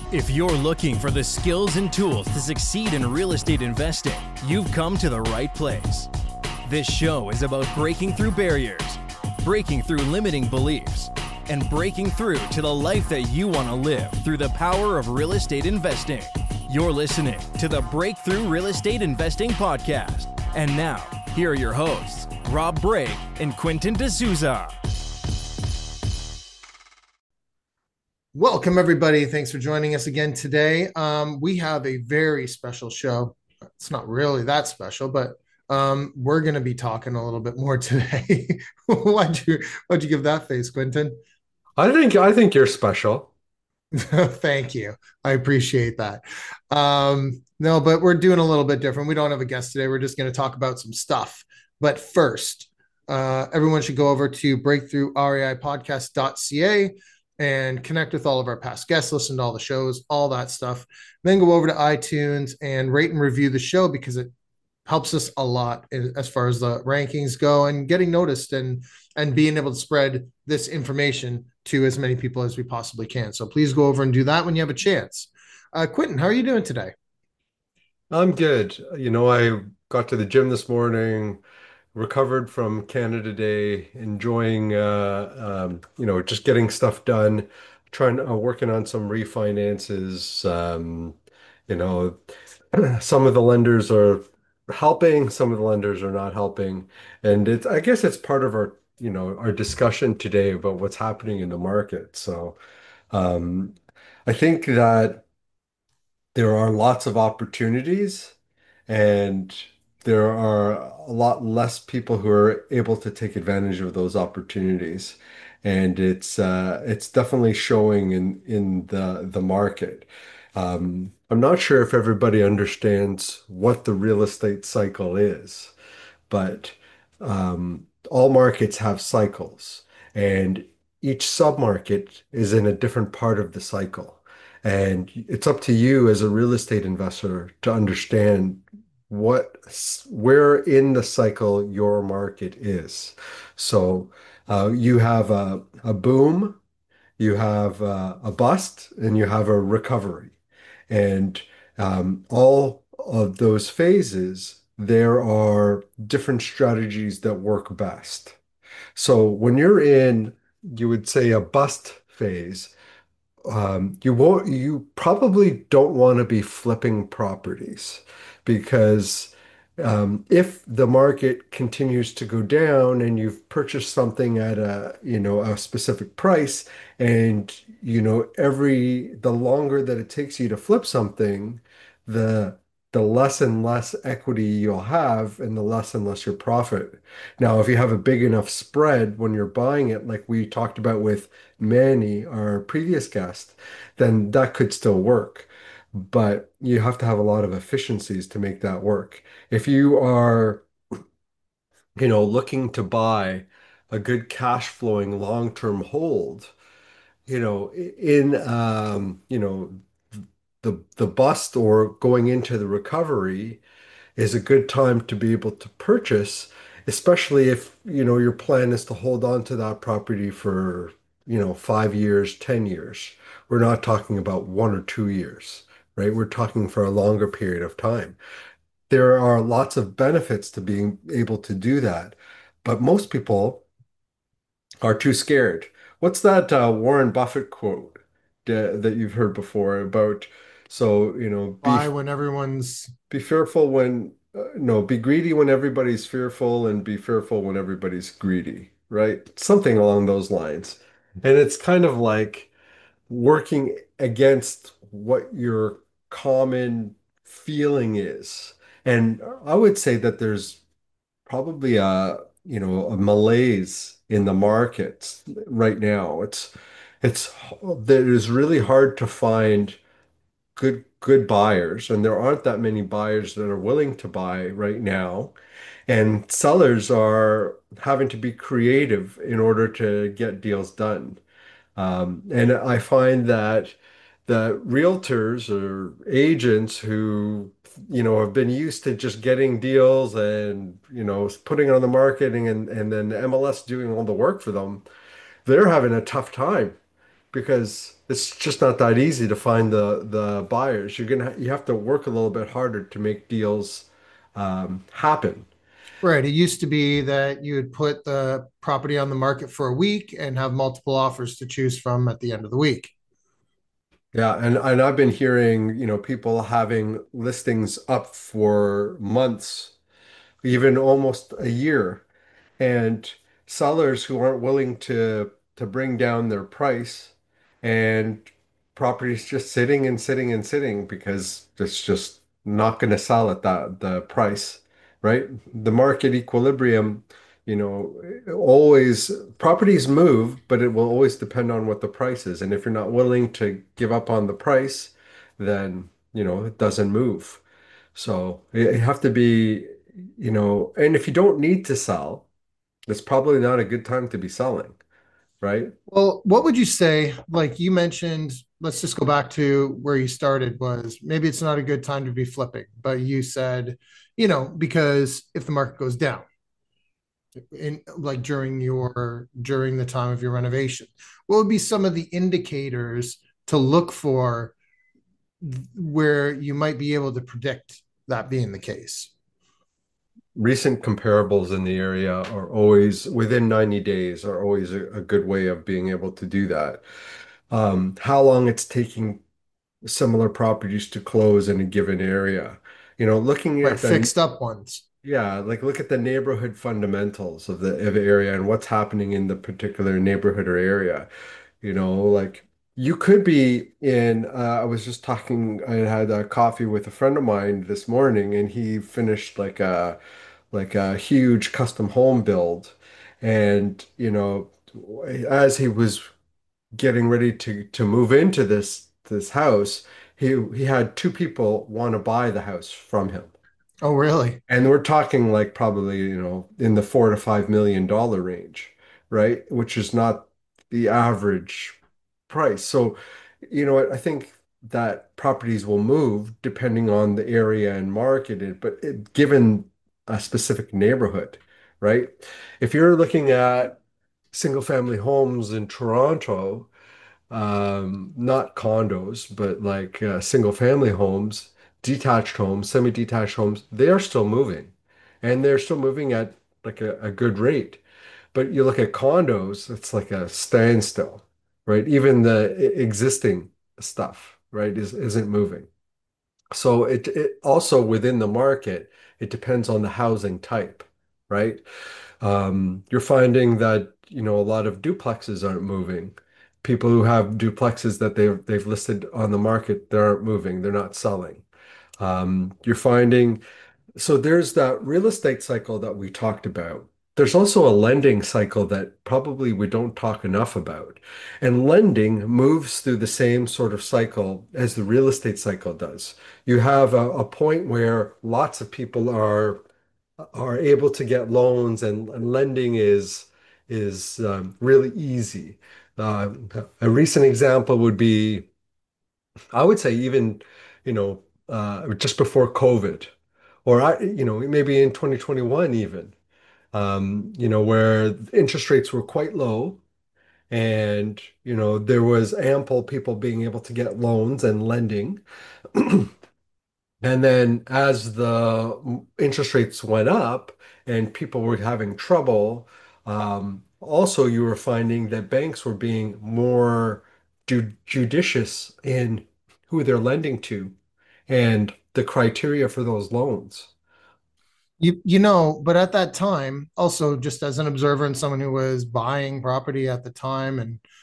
If you're looking for the skills and tools to succeed in real estate investing, you've come to the right place. This show is about breaking through barriers, breaking through limiting beliefs, and breaking through to the life that you want to live through the power of real estate investing. You're listening to the Breakthrough Real Estate Investing Podcast. And now, here are your hosts, Rob Brake and Quentin D'Souza. Welcome, everybody. Thanks for joining us again today. We have a very special show. It's not really that special, but we're going to be talking a little bit more today. Why'd you give that face, Quentin? I think you're special. Thank you. I appreciate that. No, but we're doing a little bit different. We don't have a guest today. We're just going to talk about some stuff. But first, everyone should go over to breakthroughreipodcast.ca and connect with all of our past guests, listen to all the shows, all that stuff. Then go over to iTunes and rate and review the show because it helps us a lot as far as the rankings go and getting noticed and being able to spread this information to as many people as we possibly can. So please go over and do that when you have a chance. Quentin, how are you doing today? I'm good. I got to the gym this morning, recovered from Canada Day, enjoying just getting stuff done, trying working on some refinances. You know, some of the lenders are helping, some of the lenders are not helping, and I guess it's part of our discussion today about what's happening in the market. So, um, I think that there are lots of opportunities and there are a lot less people who are able to take advantage of those opportunities. And it's definitely showing in the market. I'm not sure if everybody understands what the real estate cycle is, but all markets have cycles, and each submarket is in a different part of the cycle. And it's up to you as a real estate investor to understand where in the cycle your market is. So you have a boom, you have a bust, and you have a recovery. And all of those phases, there are different strategies that work best. So when you're in, you would say a bust phase, you probably don't want to be flipping properties because if the market continues to go down and you've purchased something at a specific price and the longer that it takes you to flip something, the the less and less equity you'll have and the less and less your profit. Now, if you have a big enough spread when you're buying it, like we talked about with Manny, our previous guest, then that could still work. But you have to have a lot of efficiencies to make that work. If you are, looking to buy a good cash flowing long-term hold, in the bust or going into the recovery is a good time to be able to purchase, especially if, your plan is to hold on to that property for, 5 years, 10 years. We're not talking about 1 or 2 years, right? We're talking for a longer period of time. There are lots of benefits to being able to do that, but most people are too scared. What's that Warren Buffett quote that you've heard before about? So, Why, when everyone's be fearful when, no, be greedy when everybody's fearful and be fearful when everybody's greedy, right? Something along those lines. And it's kind of like working against what your common feeling is. And I would say that there's probably a malaise in the markets right now. It's that it is really hard to find good buyers, and there aren't that many buyers that are willing to buy right now. And sellers are having to be creative in order to get deals done. And I find that the realtors or agents who, have been used to just getting deals and, putting it on the marketing and then MLS doing all the work for them, they're having a tough time because it's just not that easy to find the buyers. You have to work a little bit harder to make deals happen. Right. It used to be that you would put the property on the market for a week and have multiple offers to choose from at the end of the week. Yeah, and I've been hearing, people having listings up for months, even almost a year, and sellers who aren't willing to bring down their price, and properties just sitting and sitting and sitting because it's just not going to sell at the price, right? The market equilibrium, always properties move, but it will always depend on what the price is. And if you're not willing to give up on the price, then, it doesn't move. So you have to be, and if you don't need to sell, it's probably not a good time to be selling, right? Well, what would you say? Like you mentioned, let's just go back to where you started was maybe it's not a good time to be flipping, but you said, because if the market goes down in like during the time of your renovation, what would be some of the indicators to look for where you might be able to predict that being the case? Recent comparables in the area are always within 90 days are always a good way of being able to do that. How long it's taking similar properties to close in a given area. Looking Right, at the fixed up ones. Yeah, like look at the neighborhood fundamentals of the area and what's happening in the particular neighborhood or area. Like you could be in, I was just talking, I had a coffee with a friend of mine this morning and he finished like a huge custom home build. And, as he was getting ready to move into this house, he had two people want to buy the house from him. Oh, really? And we're talking like probably, in the $4 to $5 million range, right? Which is not the average price. So, what I think that properties will move depending on the area and market, given a specific neighborhood, right? If you're looking at single family homes in Toronto, not condos, but like single family homes, detached homes, semi-detached homes, they are still moving. And they're still moving at like a good rate. But you look at condos, it's like a standstill, right? Even the existing stuff, right, isn't moving. So it also within the market, it depends on the housing type, right? You're finding that, a lot of duplexes aren't moving. People who have duplexes that they've listed on the market, they aren't moving, they're not selling. You're finding so there's that real estate cycle that we talked about. There's also a lending cycle that probably we don't talk enough about. And lending moves through the same sort of cycle as the real estate cycle does. You have a point where lots of people are able to get loans and lending is really easy. Uh, a recent example would be, I would say even, just before COVID, or maybe in 2021 even, where interest rates were quite low and, there was ample people being able to get loans and lending. And then as the interest rates went up and people were having trouble, also you were finding that banks were being more judicious in who they're lending to and the criteria for those loans. But at that time, also just as an observer and someone who was buying property at the time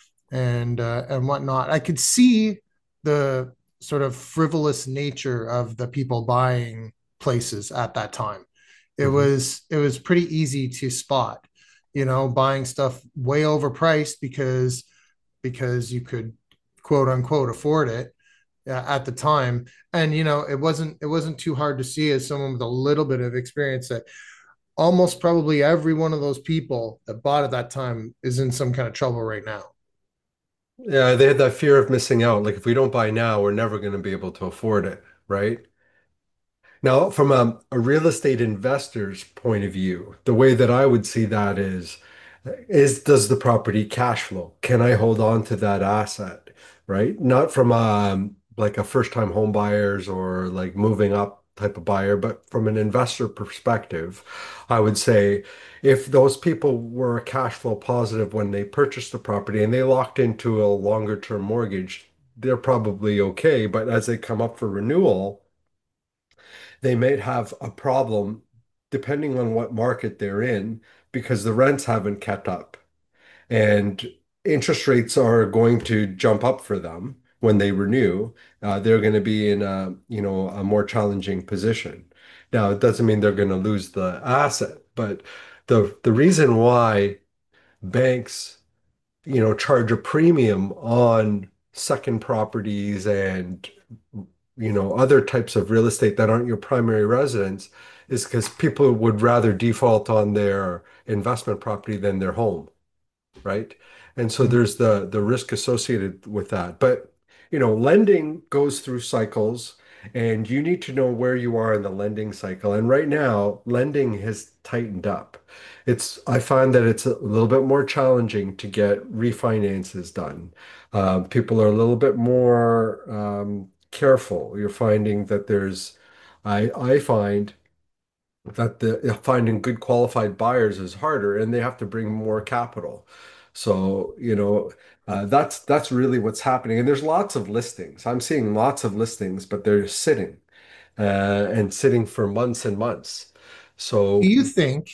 and whatnot, I could see the sort of frivolous nature of the people buying places at that time. Mhm. It was pretty easy to spot, buying stuff way overpriced because you could quote unquote afford it at the time. And it wasn't too hard to see as someone with a little bit of experience that almost probably every one of those people that bought at that time is in some kind of trouble right now. Yeah, they had that fear of missing out. Like if we don't buy now, we're never going to be able to afford it, right? Now, from a real estate investor's point of view, the way that I would see that is is does the property cash flow? Can I hold on to that asset, right? Not from like a first-time home buyers or like moving up type of buyer, but from an investor perspective, I would say if those people were cash flow positive when they purchased the property and they locked into a longer term mortgage, they're probably okay. But as they come up for renewal, they may have a problem depending on what market they're in because the rents haven't kept up and interest rates are going to jump up for them when they renew. They're going to be in a more challenging position. Now, it doesn't mean they're going to lose the asset, but the reason why banks, charge a premium on second properties and other types of real estate that aren't your primary residence is because people would rather default on their investment property than their home, right? And so Mm. there's the risk associated with that. But lending goes through cycles, and you need to know where you are in the lending cycle. And right now, lending has tightened up. I find that it's a little bit more challenging to get refinances done. People are a little bit more careful. You're finding that I find that finding good qualified buyers is harder and they have to bring more capital. So, that's really what's happening. And there's lots of listings. I'm seeing lots of listings, but they're sitting and sitting for months and months. Do So, you think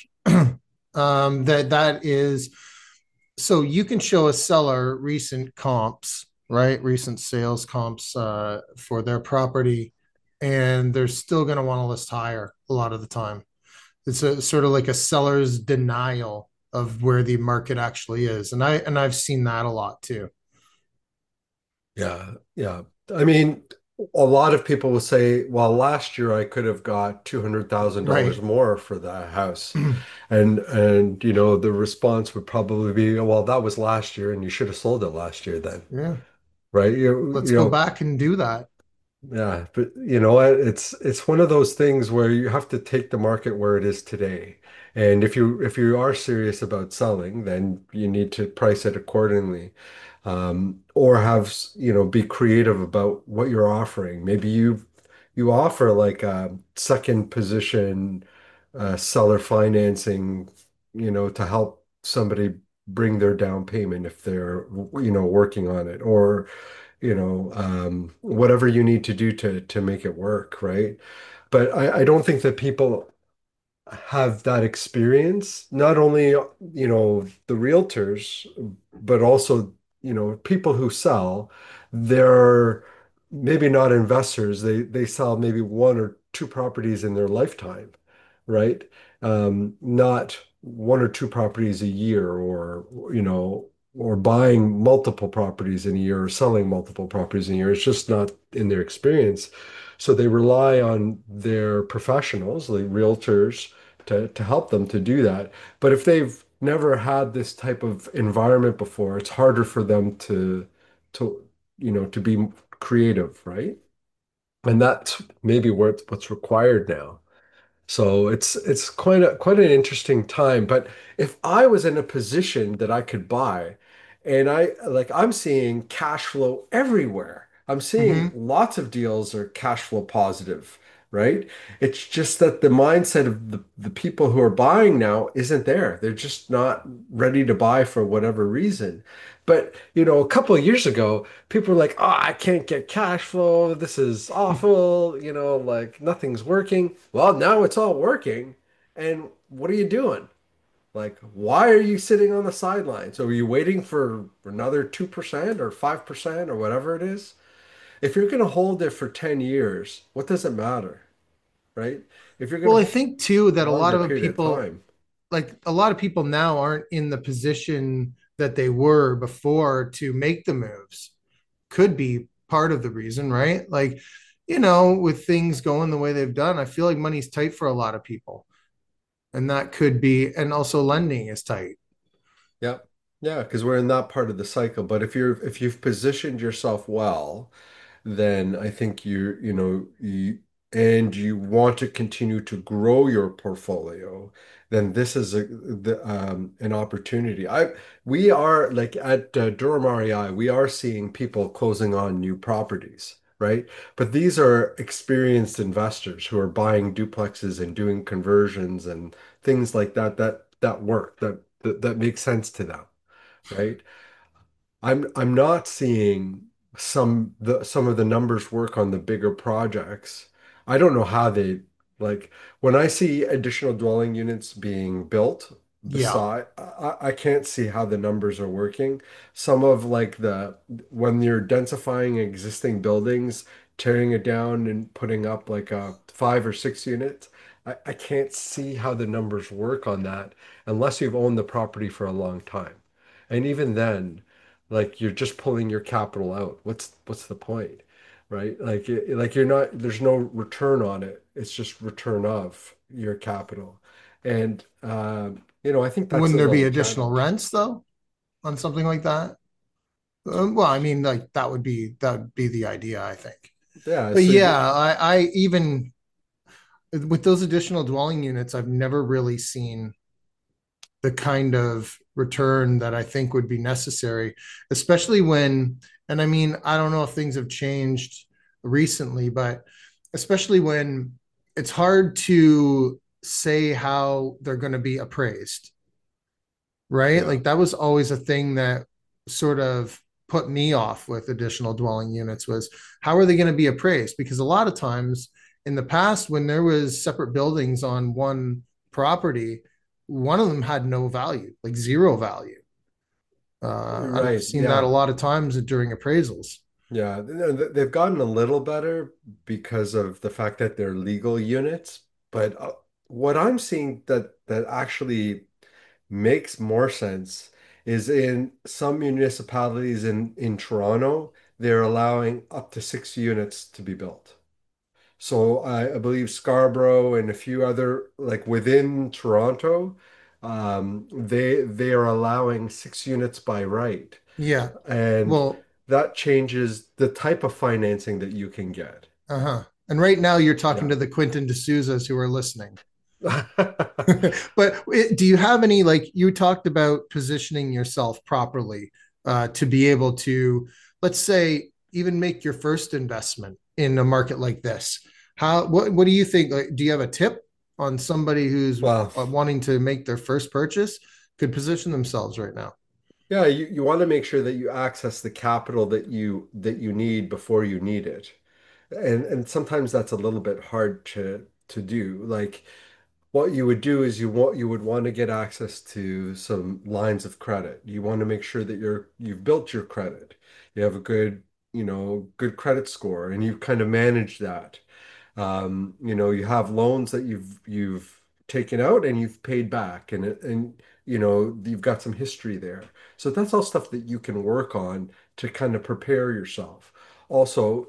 that is so you can show a seller recent comps, right? Recent sales comps for their property, and they're still going to want to list higher a lot of the time. It's a sort of like a seller's denial of where the market actually is, and I've seen that a lot too. yeah, yeah. I mean, a lot of people will say, well, last year I could have got $200,000 Right. more for the house. And the response would probably be, well, that was last year and you should have sold it last year then, Yeah. right? Let's go back and do that. Yeah, but you know what? It's one of those things where you have to take the market where it is today. And if you are serious about selling, then you need to price it accordingly. Or be creative about what you're offering. Maybe you offer like a second position seller financing, to help somebody bring their down payment if they're, working on it, or whatever you need to do to make it work, right? But I don't think that people have that experience. Not only, the realtors, but also, people who sell. They're maybe not investors. They sell maybe one or two properties in their lifetime, right? Not one or two properties a year, or buying multiple properties in a year or selling multiple properties in a year. It's just not in their experience. So they rely on their professionals, like realtors, to help them to do that. But if they've never had this type of environment before, it's harder for them to be creative, right? And that's maybe what's required now. So it's quite an interesting time. But if I was in a position that I could buy, and I'm seeing cash flow everywhere. I'm seeing Hmm. lots of deals are cash flow positive, right? It's just that the mindset of the people who are buying now isn't there. They're just not ready to buy for whatever reason. But a couple of years ago, people were like, "Oh, I can't get cash flow. This is awful. Like nothing's working." Well, now it's all working. And what are you doing? Like, why are you sitting on the sidelines? So are you waiting for another 2% or 5% or whatever it is? If you're going to hold it for 10 years, what does it matter, right? If you're going Well, to I hold think too a that longer period of time. a lot of people now aren't in the position that they were before to make the moves. Could be part of the reason, right? Like, with things going the way they've done, I feel like money's tight for a lot of people. And that could be, and also lending is tight. Yeah. Yeah, because we're in that part of the cycle. But if you've positioned yourself well, then I think and you want to continue to grow your portfolio, then this is an opportunity. We are like at Durham REI, we are seeing people closing on new properties, right? But these are experienced investors who are buying duplexes and doing conversions and things like that that work that makes sense to them, right? I'm not seeing some of the numbers work on the bigger projects. I don't know how they like when I see additional dwelling units being built Yeah. beside I can't see how the numbers are working. Some of like the when you're densifying existing buildings, tearing it down and putting up like a 5 or 6 units, I can't see how the numbers work on that unless you've owned the property for a long time. And even then, like you're just pulling your capital out. What's the point, right? Like you're not there's no return on it. It's just return of your capital. And I think that's Wouldn't a there be little additional challenge. rents though on something like that? Well, I mean, like that would be the idea, I think. Yeah, But so yeah, you I even with those additional dwelling units, I've never really seen the kind of return that I think would be necessary, especially when, and I mean, I don't know if things have changed recently, but especially when it's hard to say how they're going to be appraised, right? yeah, Like that was always a thing that sort of put me off with additional dwelling units was how are they going to be appraised? Because a lot of times in the past, when there was separate buildings on one property, one of them had no value, like zero value. I've right. seen that a Yeah. lot of times during appraisals. Yeah, they've gotten a little better because of the fact that they're legal units. But what I'm seeing that actually makes more sense is in some municipalities in Toronto, they're allowing up to 6 units to be built. So I believe Scarborough and a few other like within Toronto, they are allowing 6 units by right. Yeah. And Well, that changes the type of financing that you can get. uh-huh. And right now you're talking Yeah. to the Quentin D'Souza's who are listening. But do you have any, like you talked about positioning yourself properly to be able to, let's say, even make your first investment in a market like this? What do you think? Like, do you have a tip on somebody who's Well, wanting to make their first purchase could position themselves right now? yeah, you want to make sure that you access the capital that you need before you need it. And sometimes that's a little bit hard to do. Like what you would do is you would want to get access to some lines of credit. You want to make sure that you've built your credit. You have a good credit score and you kind of manage that. You have loans that you've taken out and you've paid back and you've got some history there. So that's all stuff that you can work on to kind of prepare yourself. Also,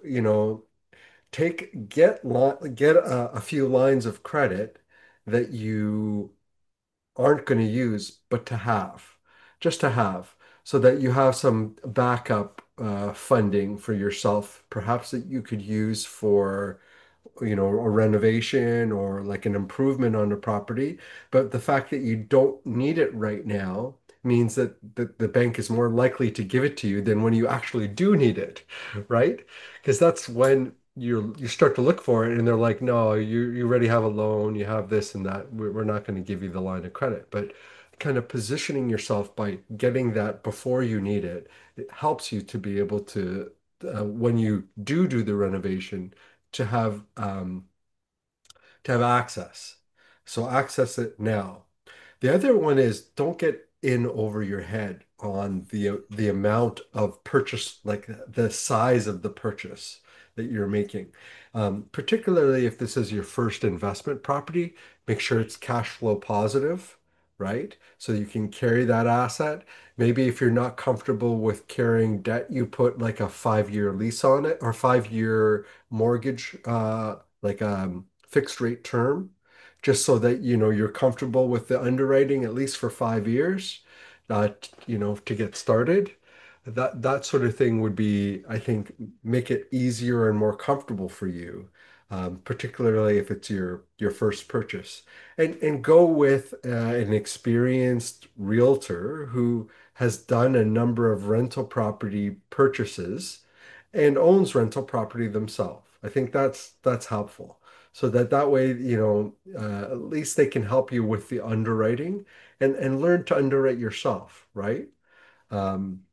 get a few lines of credit that you aren't going to use, but to have, just to have, so that you have some backup funding for yourself, perhaps that you could use for a renovation or like an improvement on a property. But the fact that you don't need it right now means that the bank is more likely to give it to you than when you actually do need it, right? Because that's when you start to look for it and they're like, no, you already have a loan, you have this and that. We're not going to give you the line of credit. But kind of positioning yourself by getting that before you need it, it helps you to be able to, when you do the renovation, to have um, to have access. So access it now. The other one is don't get in over your head on the amount of purchase, like the size of the purchase that you're making. Particularly if this is your first investment property, make sure it's cash flow positive, right? So you can carry that asset. Maybe if you're not comfortable with carrying debt, you put like a 5-year lease on it or 5-year mortgage, like fixed rate term just so that you're comfortable with the underwriting at least for 5 years, to get started. That sort of thing would be, I think, make it easier and more comfortable for you. particularly if it's your first purchase. And go with an experienced realtor who has done a number of rental property purchases and owns rental property themselves. I think that's helpful. So that way, at least they can help you with the underwriting and learn to underwrite yourself, right? Um,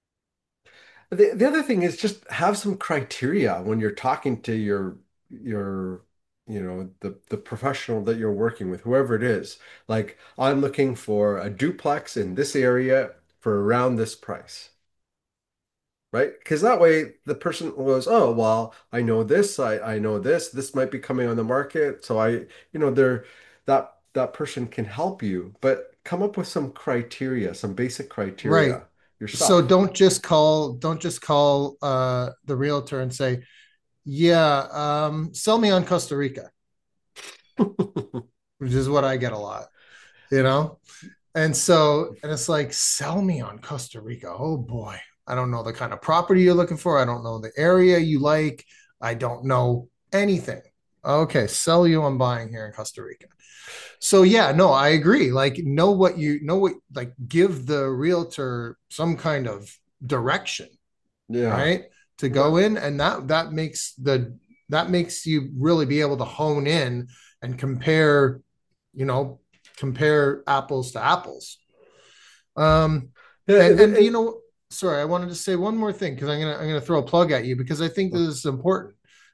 the other thing is just have some criteria when you're talking to your the professional that you're working with, whoever it is. Like, I'm looking for a duplex in this area for around this price, right? Because that way the person goes, oh, well, I know this, I know this might be coming on the market. So they're that person can help you, but come up with some criteria, some basic Right. criteria So yourself. don't just call the realtor and say, yeah, sell me on Costa Rica, which is what I get a lot, you know? And it's like, sell me on Costa Rica. Oh boy. I don't know the kind of property you're looking for. I don't know the area you like. I don't know anything. Okay, sell you on buying here in Costa Rica. So yeah, no, I agree. Like, like, give the realtor some kind of direction, Yeah. right? To Yeah. go in, and that makes you really be able to hone in and you know, compare apples to apples. Um, Yeah, and sorry, I wanted to say one more thing because I'm gonna throw a plug at you because I think this is important.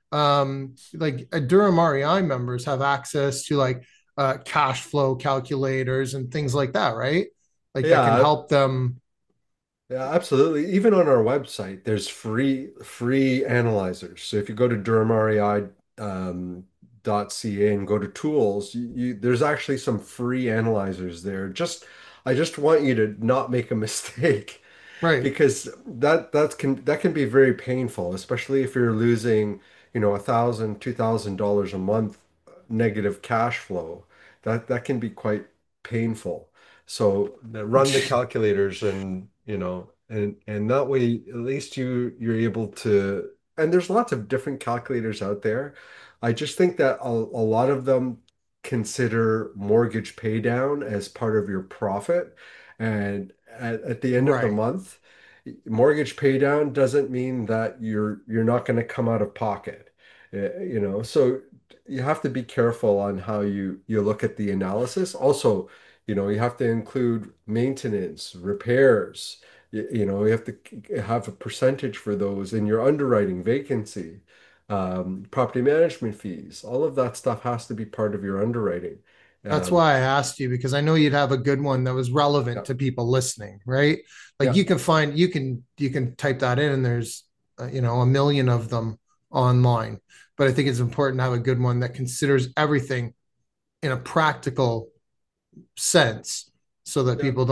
Like, Durham REI members have access to like cash flow calculators and things like that, right? Like, that can yeah, help them. yeah, absolutely. Even on our website, there's free analyzers. So if you go to durhamrei .ca and go to tools, there's actually some free analyzers there. I just want you to not make a mistake Right. because that can be very painful, especially if you're losing, $1,000, $2,000 a month negative cash flow. That can be quite painful. So run the calculators and that way at least you're able to, and there's lots of different calculators out there. I just think that a lot of them consider mortgage pay down as part of your profit. And at the end of the Right. month, mortgage pay down doesn't mean that you're not going to come out of pocket. So you have to be careful on how you look at the analysis. Also, you have to include maintenance, repairs. You have to have a percentage for those in your underwriting, vacancy, property management fees. All of that stuff has to be part of your underwriting. That's Um, why I asked you, because I know you'd have a good one that was relevant yeah, to people listening, right? Like, yeah, you can type that in, and there's a million of them online. But I think it's important to have a good one that considers everything in a practical sense, so that yeah.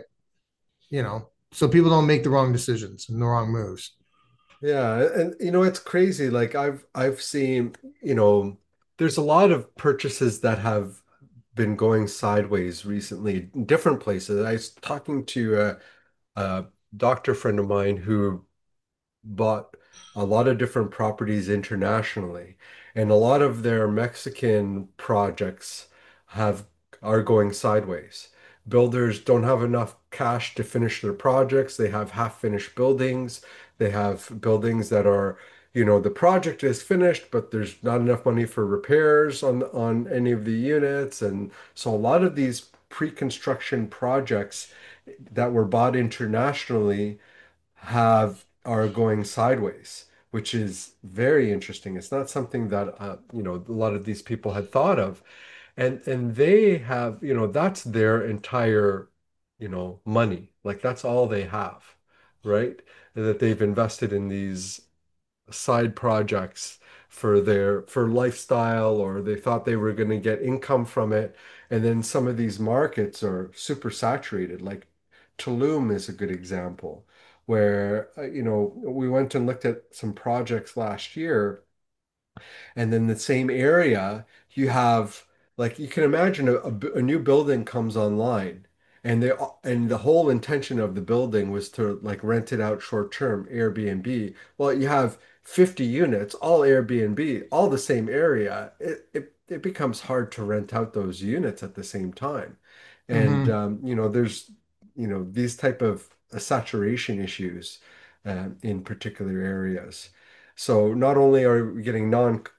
people don't make the wrong decisions and the wrong moves. Yeah, and it's crazy. Like I've seen, there's a lot of purchases that have been going sideways recently in different places. I was talking to a doctor friend of mine who bought a lot of different properties internationally, and a lot of their Mexican projects have are going sideways. Builders don't have enough cash to finish their projects. They have half-finished buildings. They have buildings that are, the project is finished, but there's not enough money for repairs on any of the units. And so a lot of these pre-construction projects that were bought internationally are going sideways, which is very interesting. It's not something that a lot of these people had thought of, and they have, that's their entire, money. Like that's all they have, right? That they've invested in these side projects for lifestyle, or they thought they were going to get income from it. And then some of these markets are super saturated. Like Tulum is a good example where we went and looked at some projects last year, and then the same area, you have, like, you can imagine a new building comes online, and the whole intention of the building was to like rent it out short term, Airbnb. Well, you have 50 units, all Airbnb, all the same area, it becomes hard to rent out those units at the same time. And Hmm. there's these type of saturation issues in particular areas. So not only are we getting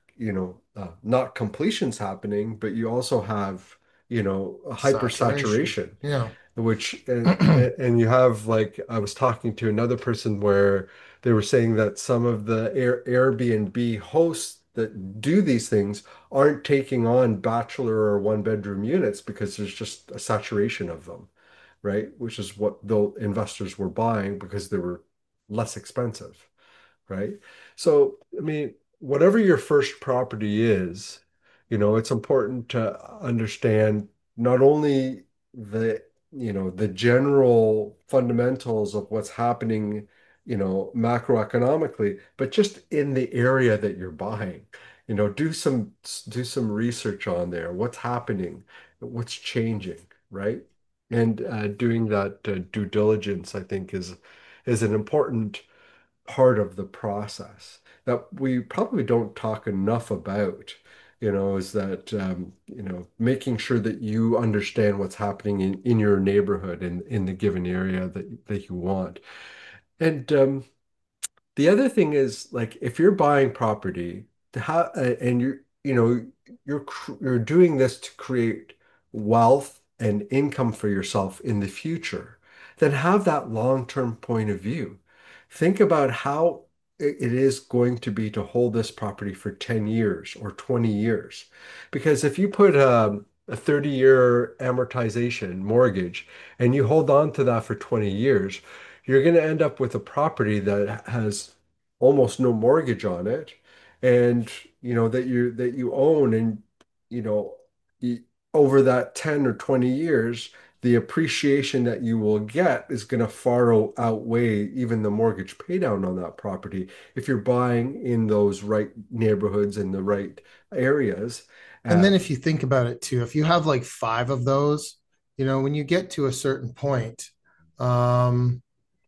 not completions happening, but you also have a Saturation. hypersaturation, Yeah. which and you have, like, I was talking to another person where they were saying that some of the Airbnb hosts that do these things aren't taking on bachelor or one bedroom units because there's just a saturation of them, right? Which is what the investors were buying because they were less expensive, right? So, I mean, whatever your first property is, it's important to understand not only the general fundamentals of what's happening, macroeconomically, but just in the area that you're buying. Do some research on there. What's happening? What's changing, right? And doing that due diligence, I think, is an important part of the process that we probably don't talk enough about, is that, making sure that you understand what's happening in your neighborhood and in the given area that you want. And the other thing is, like, if you're buying property to have, and you're doing this to create wealth and income for yourself in the future, then have that long-term point of view. Think about how it is going to be to hold this property for 10 years or 20 years. Because if you put a 30-year amortization mortgage and you hold on to that for 20 years, you're going to end up with a property that has almost no mortgage on it, and that you own, and you know y- over that 10 or 20 years, the appreciation that you will get is going to far outweigh even the mortgage pay down on that property if you're buying in those right neighborhoods in the right areas. And uh, then if you think about it too, if you have like five of those, when you get to a certain point, um,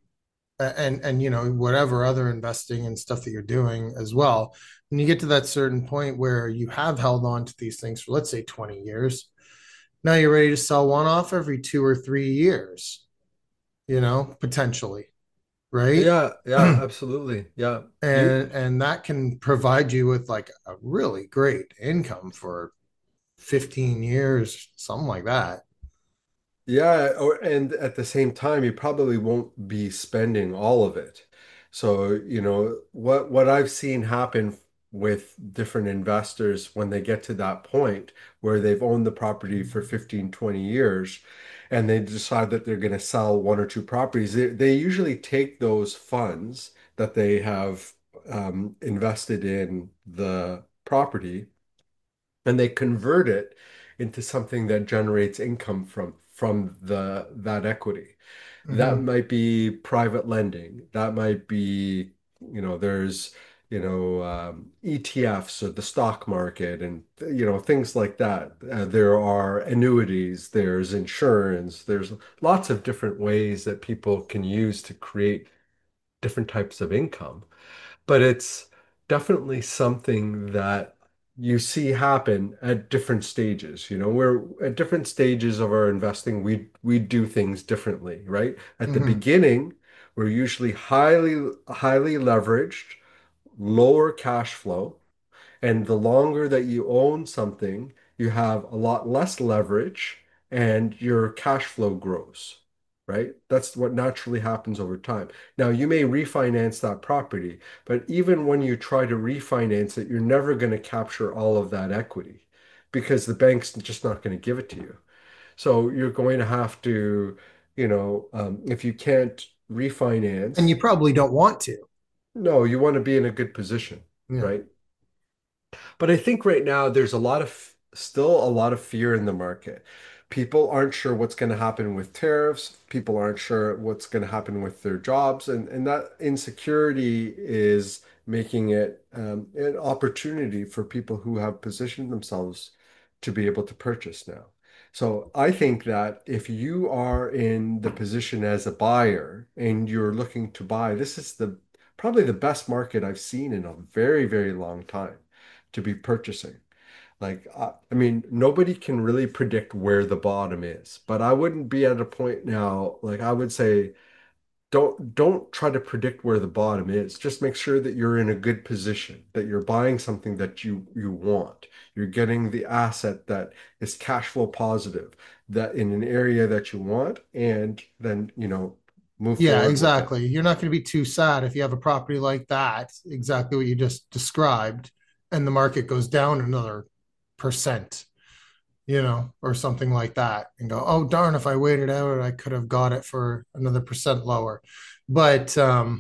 and whatever other investing and stuff that you're doing as well, when you get to that certain point where you have held on to these things for, let's say, 20 years, now you're ready to sell one off every 2 or 3 years, potentially, right? yeah, yeah, absolutely. Yeah. You And that can provide you with like a really great income for 15 years, something like that. Yeah, and at the same time, you probably won't be spending all of it. So, what I've seen happen with different investors when they get to that point where they've owned the property for 15, 20 years, and they decide that they're going to sell one or two properties, they usually take those funds that they have invested in the property, and they convert it into something that generates income from that equity. That Mhm. might be private lending. That might be, there's, ETFs or the stock market, and things like that. There are annuities, there's insurance, there's lots of different ways that people can use to create different types of income. But it's definitely something that you see happen at different stages. We're at different stages of our investing. We do things differently, right? At the Mhm. beginning, we're usually highly leveraged, lower cash flow. And the longer that you own something, you have a lot less leverage and your cash flow grows, right? That's what naturally happens over time. Now, you may refinance that property, but even when you try to refinance it, you're never going to capture all of that equity because the bank's just not going to give it to you. So you're going to have to, if you can't And you refinance, probably don't want to. no, you want to be in a good position, Yeah. right? But I think right now there's still a lot of fear in the market. People aren't sure what's going to happen with tariffs. People aren't sure what's going to happen with their jobs. And that insecurity is making it an opportunity for people who have positioned themselves to be able to purchase now. So I think that if you are in the position as a buyer and you're looking to buy, this is the probably the best market I've seen in a very, very long time to be purchasing. Like, I mean, nobody can really predict where the bottom is, but I wouldn't be at a point now, like I would say, don't try to predict where the bottom is. Just make sure that you're in a good position, that you're buying something that you want. You're getting the asset that is cash flow positive, that in an area that you want, and then, move Yeah, forward with it. exactly. You're not going to be too sad if you have a property like that, exactly what you just described, and the market goes down another percent, or something like that, and go, oh, darn, if I waited out, I could have got it for another percent lower. But,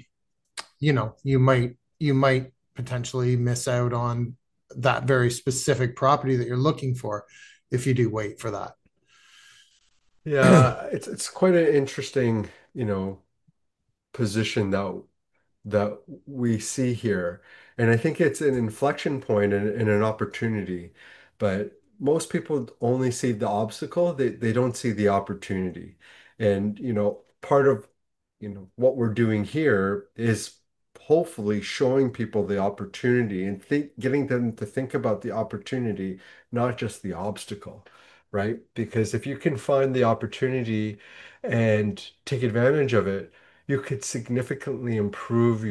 you might potentially miss out on that very specific property that you're looking for if you do wait for that. Yeah, it's quite an interesting, position that we see here. And I think it's an inflection point and an opportunity. But most people only see the obstacle, they don't see the opportunity. And, part of, what we're doing here is hopefully showing people the opportunity and getting them to think about the opportunity, not just the obstacle, right? Because if you can find the opportunity and take advantage of it, you could significantly improve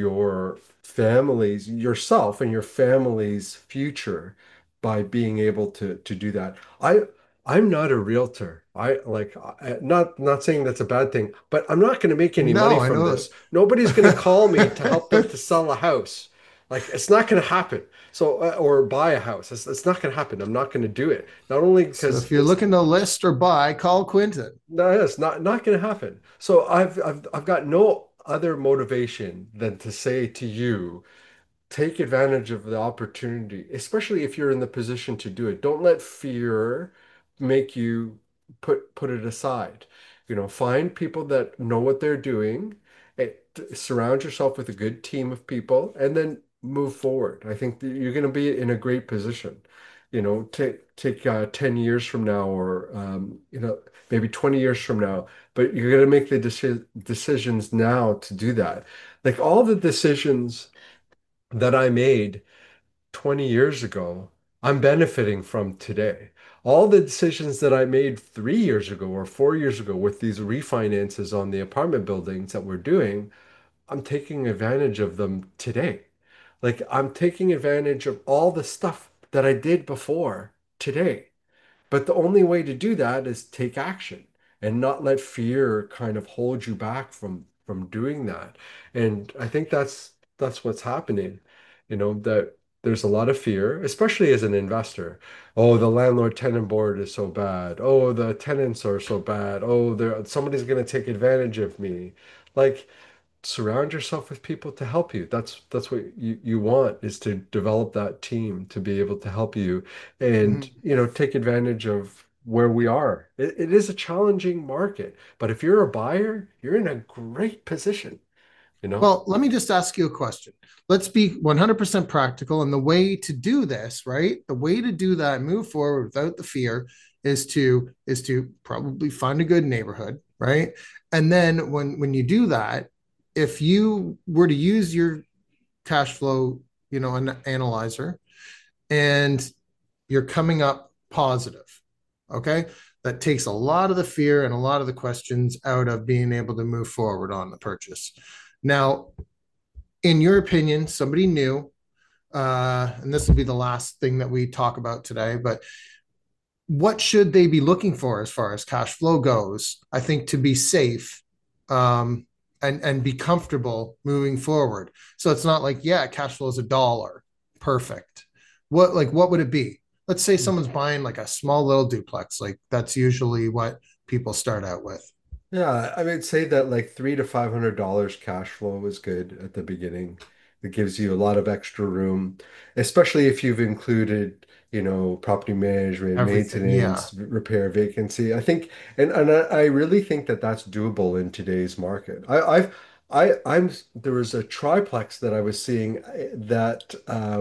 yourself and your family's future by being able to do that. I'm not a realtor. Not saying that's a bad thing, but I'm not going to make any money No, I from know. this. Nobody's going to call me to help them to sell a house. Like it's not going to happen. So or buy a house. It's not going to happen. I'm not going to do it. Not only So because if you're looking to list or buy, call Quinton. no, it's not going to happen. So I've got no other motivation than to say to you, take advantage of the opportunity, especially if you're in the position to do it. Don't let fear make you put it aside. Find people that know what they're doing, surround yourself with a good team of people, and then move forward. I think that you're going to be in a great position. Take 10 years from now, or maybe 20 years from now, but you're going to make the decisions now to do that. Like all the decisions that I made 20 years ago, I'm benefiting from today. All the decisions that I made 3 years ago or 4 years ago with these refinances on the apartment buildings that we're doing, I'm taking advantage of them today. Like I'm taking advantage of all the stuff that I did before today. But the only way to do that is take action and not let fear kind of hold you back from doing that. And I think that's what's happening. That there's a lot of fear, especially as an investor. Oh, the landlord-tenant board is so bad. Oh, the tenants are so bad. Oh, somebody's going to take advantage of me. Like surround yourself with people to help you. That's what you want is to develop that team to be able to help you and Mhm. take advantage of where we are. It is a challenging market, but if you're a buyer, you're in a great position, you know? Well, let me just ask you a question. Let's be 100% practical. And the way to do this, right? The way to do that, move forward without the fear, is to probably find a good neighborhood, right? And then when you do that, if you were to use your cash flow, an analyzer, and you're coming up positive, okay? That takes a lot of the fear and a lot of the questions out of being able to move forward on the purchase. Now, in your opinion, somebody new, and this will be the last thing that we talk about today, but what should they be looking for as far as cash flow goes? I think to be safe, and be comfortable moving forward. So it's not like, yeah, cash flow is $1. Perfect. What would it be? Let's say someone's buying like a small little duplex. Like that's usually what people start out with. Yeah, I would say that like $300 to $500 cash flow is good at the beginning. It gives you a lot of extra room, especially if you've included, property management, Everything. Yeah. maintenance, repair, vacancy. I think, and I really think that that's doable in today's market. There was a triplex that I was seeing that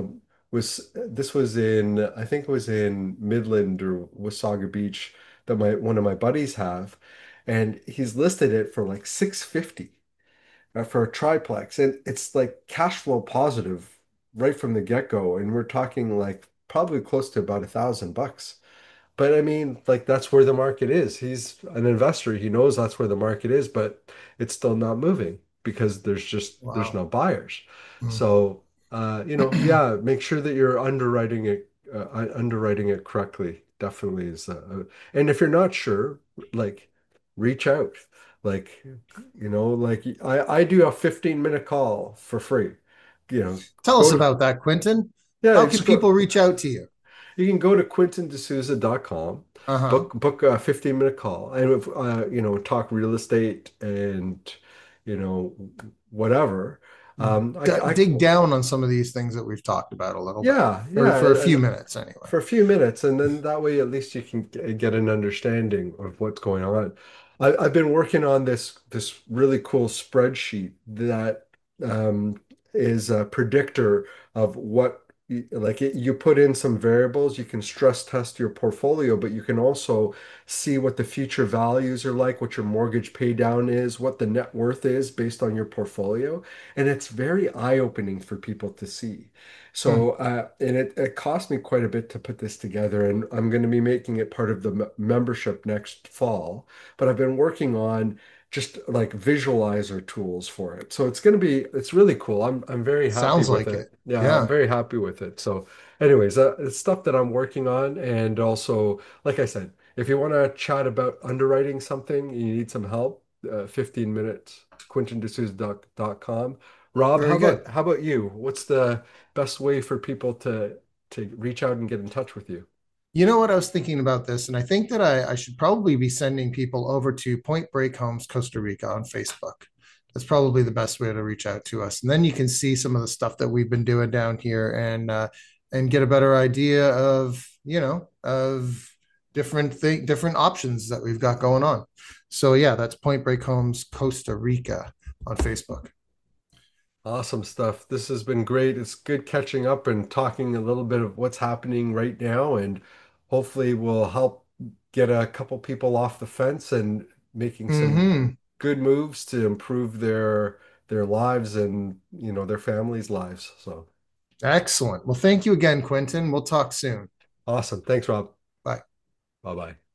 this was in, I think it was in Midland or Wasaga Beach that one of my buddies have and he's listed it for like 650. for a triplex, and it's like cash flow positive right from the get-go, and we're talking like probably close to about $1,000. But I mean, like that's where the market is. He's an investor. He knows that's where the market is, but it's still not moving because there's Wow. no buyers. Mm. So, yeah, make sure that you're underwriting it correctly. Definitely is. And if you're not sure, like reach out. Like, like I do a 15-minute call for free. Tell Go us to about that, Quentin. yeah, How can just go. people reach out to you? You can go to quintindesouza.com, Uh-huh. book a 15-minute call, and talk real estate and you know whatever. Dig down on some of these things that we've talked about a little bit Yeah, for a yeah, few minutes anyway. for a few minutes, and then that way at least you can get an understanding of what's going on. I've been working on this really cool spreadsheet that um, is a predictor of what you put in some variables, you can stress test your portfolio, but you can also see what the future values are like, what your mortgage pay down is, what the net worth is based on your portfolio, and it's very eye-opening for people to see. Hmm. So, and it cost me quite a bit to put this together, and I'm going to be making it part of the membership next fall. But I've been working on just like visualizer tools for it. So it's really cool. I'm very happy Sounds with like it. it. Yeah, I'm Yeah. very happy with it. So, anyways, it's stuff that I'm working on, and also, like I said, if you want to chat about underwriting something, you need some help, 15 minutes, quintindesouza.com. Rob, Very good. how about you? What's the best way for people to reach out and get in touch with you? You know what? I was thinking about this, and I think that I should probably be sending people over to Point Break Homes, Costa Rica on Facebook. That's probably the best way to reach out to us. And then you can see some of the stuff that we've been doing down here and get a better idea of different options that we've got going on. So yeah, that's Point Break Homes, Costa Rica on Facebook. Awesome stuff. This has been great. It's good catching up and talking a little bit of what's happening right now, and hopefully we'll help get a couple people off the fence and making some Hmm. good moves to improve their lives and their families' lives. So Excellent. Well, thank you again, Quentin. We'll talk soon. awesome. Thanks, Rob. Bye. Bye bye.